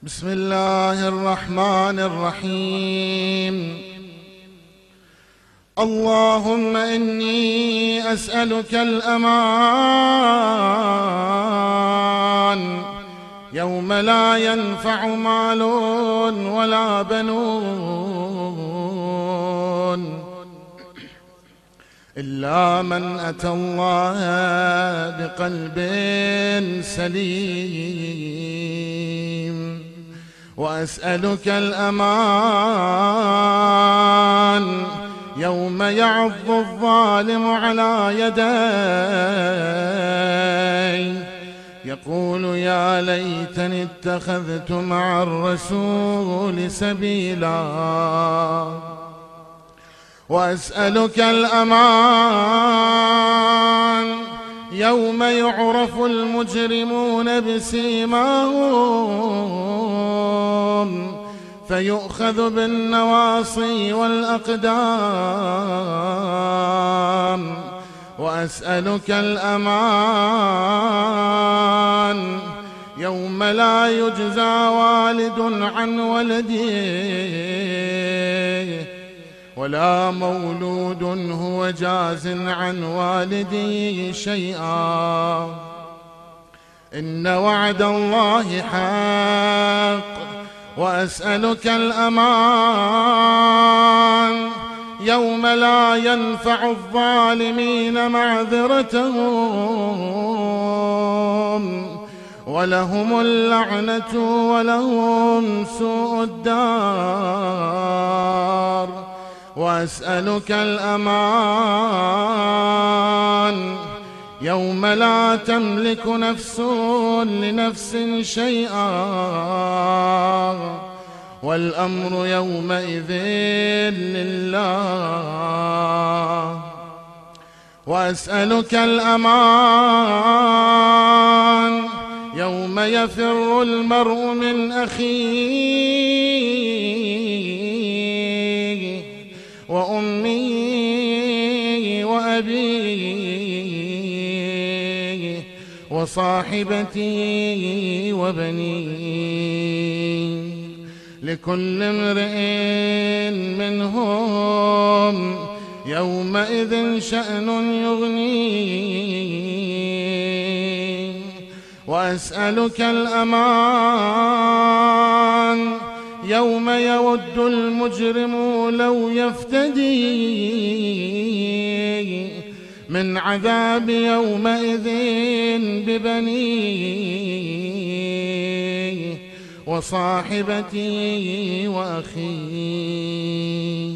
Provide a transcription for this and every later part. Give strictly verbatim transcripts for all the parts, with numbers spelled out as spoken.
بسم الله الرحمن الرحيم. اللهم إني أسألك الأمان يوم لا ينفع مال ولا بنون إلا من أتى الله بقلب سليم، وأسألك الأمان يوم يعض الظالم على يديه يقول يا ليتني اتخذت مع الرسول سبيلا. وأسألك الأمان يوم يعرف المجرمون بسيماهم فيؤخذ بالنواصي والأقدام. وأسألك الأمان يوم لا يجزى والد عن ولده ولا مولود هو جاز عن والده شيئا. إن وعد الله حق. وأسألك الأمان يوم لا ينفع الظالمين معذرتهم ولهم اللعنة ولهم سوء الدار. وأسألك الأمان يوم لا تملك نفس لنفس شيئا والأمر يومئذ لله. وأسألك الأمان يوم يفر المرء من أخيه وأمي وأبي وصاحبتي وبني لكل امرئ منهم يومئذ شأن يغنيه. وأسألك الأمان يوم يود المجرم لو يفتدي من عذاب يومئذ ببنيه وصاحبتي وأخي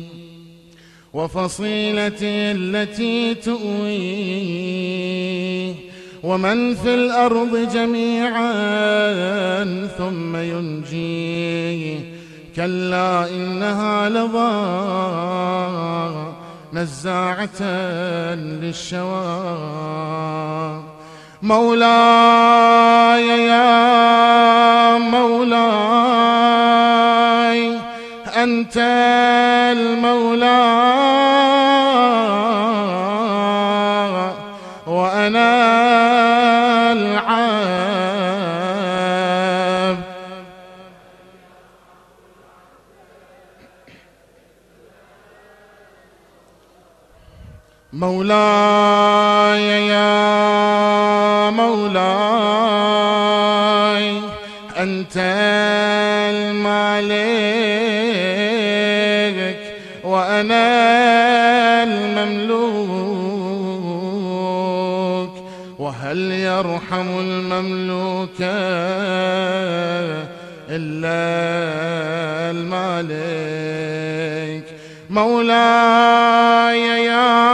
وفصيلتي التي تؤويه ومن في الأرض جميعا ثم ينجيه. كلا إنها لظى نزاعة للشوى. مولاي يا مولاي أنت المولى وأنا العبد. مولاي يا مولاي أنت المالك وأنا المملوك. وهل يرحم المملوك إلا المالك. مولاي يا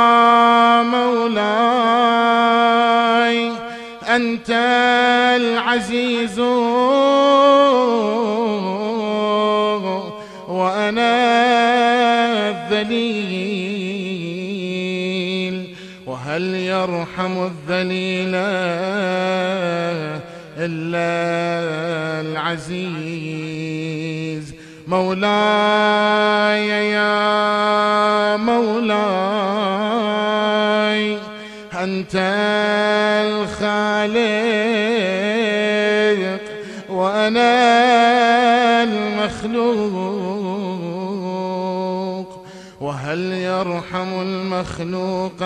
مولاي أنت العزيز وأنا الذليل. وهل يرحم الذليل إلا العزيز. مولاي يا مولاي أنت الخالق وأنا يرحم المخلوق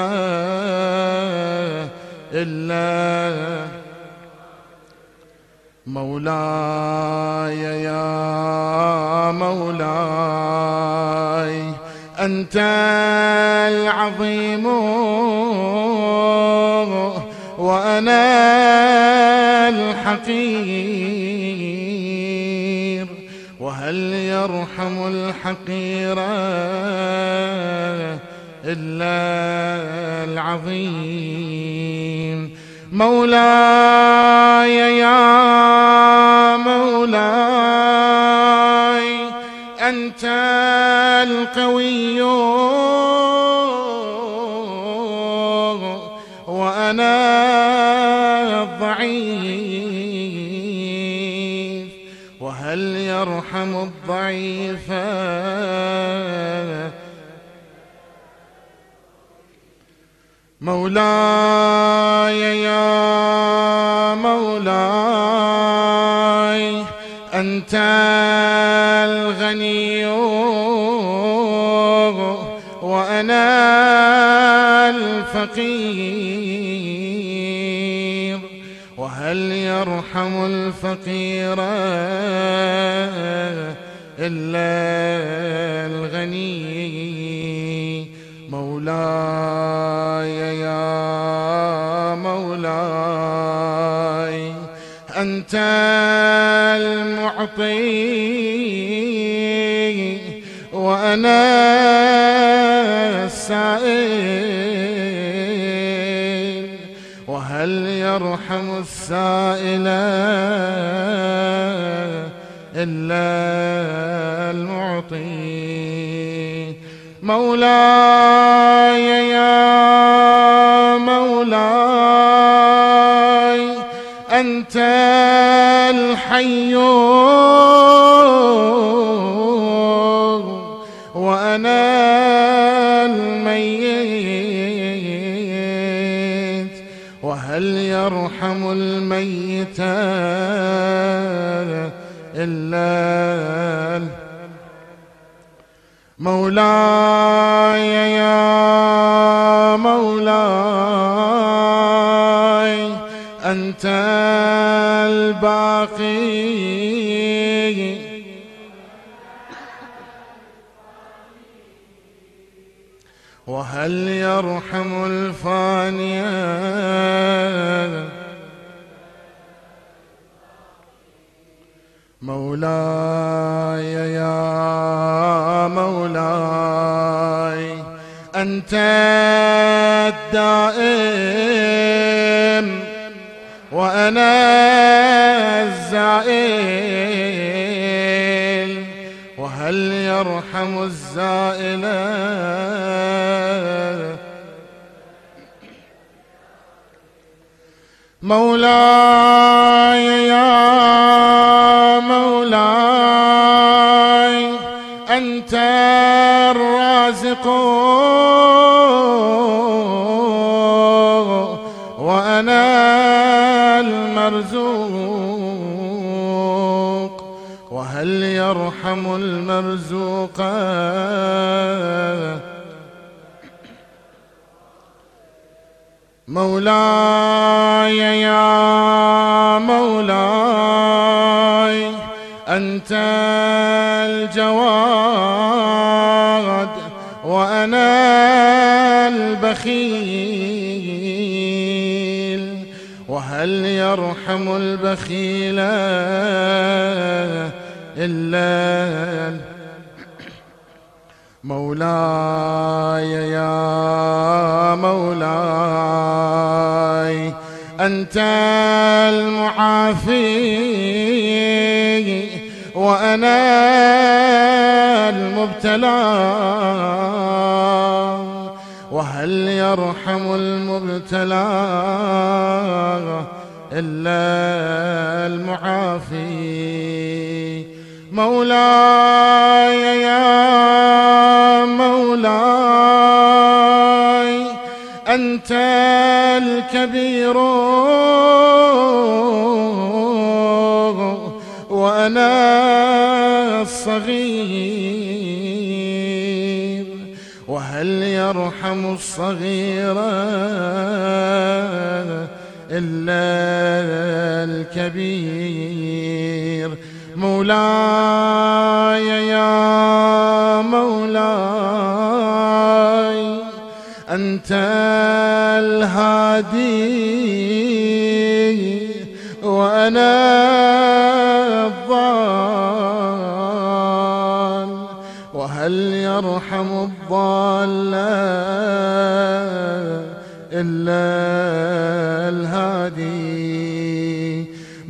إلا مولاي يا مولاي أنت العظيم وأنا الحقير وهل يرحم الحقير إلا العظيم مولاي يا مولاي أنت القوي وأنا الضعيف وهل يرحم الضعيف مولاي يا مولاي أنت الغني وأنا الفقير وهل يرحم الفقير إلا الغني مولاي يا مولاي أنت المعطي وأنا السائل وهل يرحم السائل إلا المعطي مولاي يا مولاي أنت الحي وأنا الميت وهل يرحم الميت إلا مولاي يا مولاي أنت الباقي وهل يرحم الفاني مولاي يا مولاي أنت الدائم وأنا الزائل وهل يرحم الزائل مولاي يا مولاي أنت الرازق وأنا المرزوق وهل يرحم المرزوق مولاي يا مولاي أنت الجواد وأنا البخيل وهل يرحم البخيل إلا مولاي يا مولاي أنت المعافي وأنا المبتلى وهل يرحم المبتلى إلا المعافي مولاي يا مولاي أنت الكبير وأنا الصغير وهل وهل يرحم الصغير إلا الكبير. مولاي يا مولاي أنت الهادي وأنا الضال، وهل يرحم الضال إلا الهادي.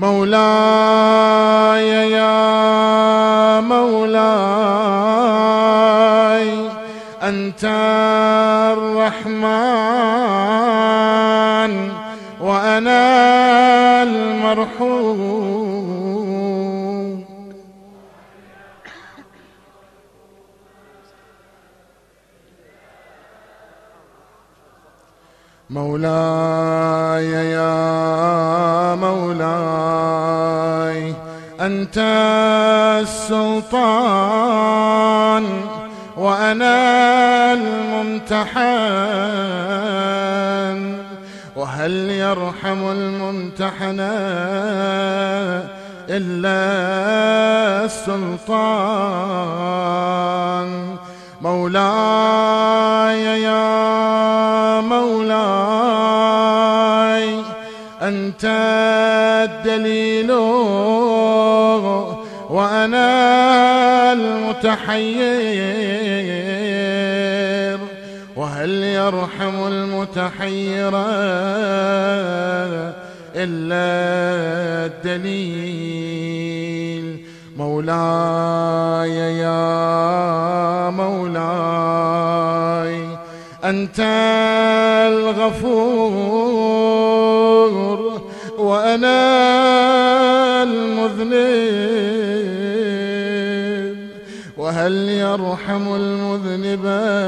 مولاي يا مولاي أنت الرحمن وأنا المرحوم. مولاي يا مولاي أنت السلطان وأنا الممتحن، وهل يرحم الممتحن إلا السلطان. مولاي يا مولاي أنت الدليل وأنا المتحير، وهل يرحم المتحير إلا الدليل. مولاي يا مولاي أنت الغفور وأنا المذنب، وهل يرحم المذنب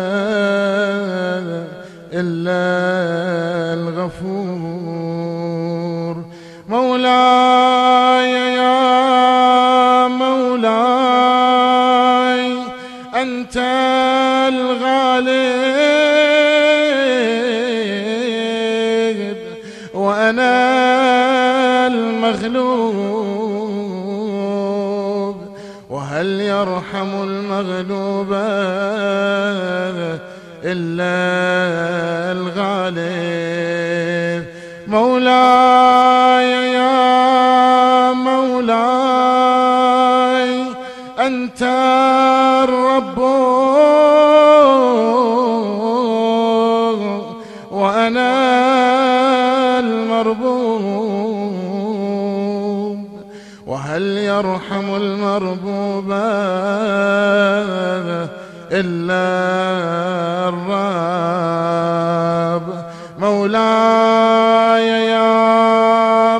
إلا الغفور. مولاي يا مولاي أنت الغالب وأنا المغلوب، وهل يرحم المغلوب إلا الغالب. مولاي يا مولاي أنت الرب وأنا المربوب، وهل يرحم المربوب إلا الرب. مولاي يا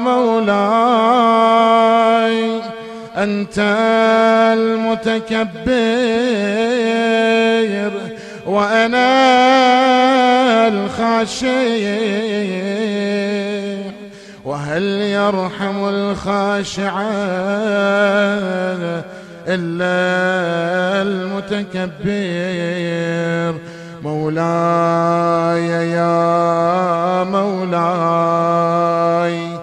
مولاي أنت المتكبر وأنا الخاشع، وهل يرحم الخاشع إلا المتكبر. مولاي يا مولاي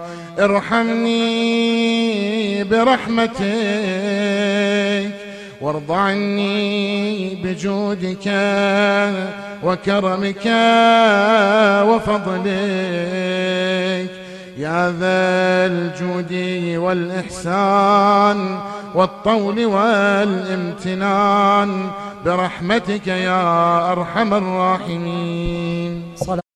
ارحمني برحمتك وارض عني بجودك وكرمك وفضلك يا ذا الجود والإحسان والطول والامتنان، برحمتك يا أرحم الراحمين.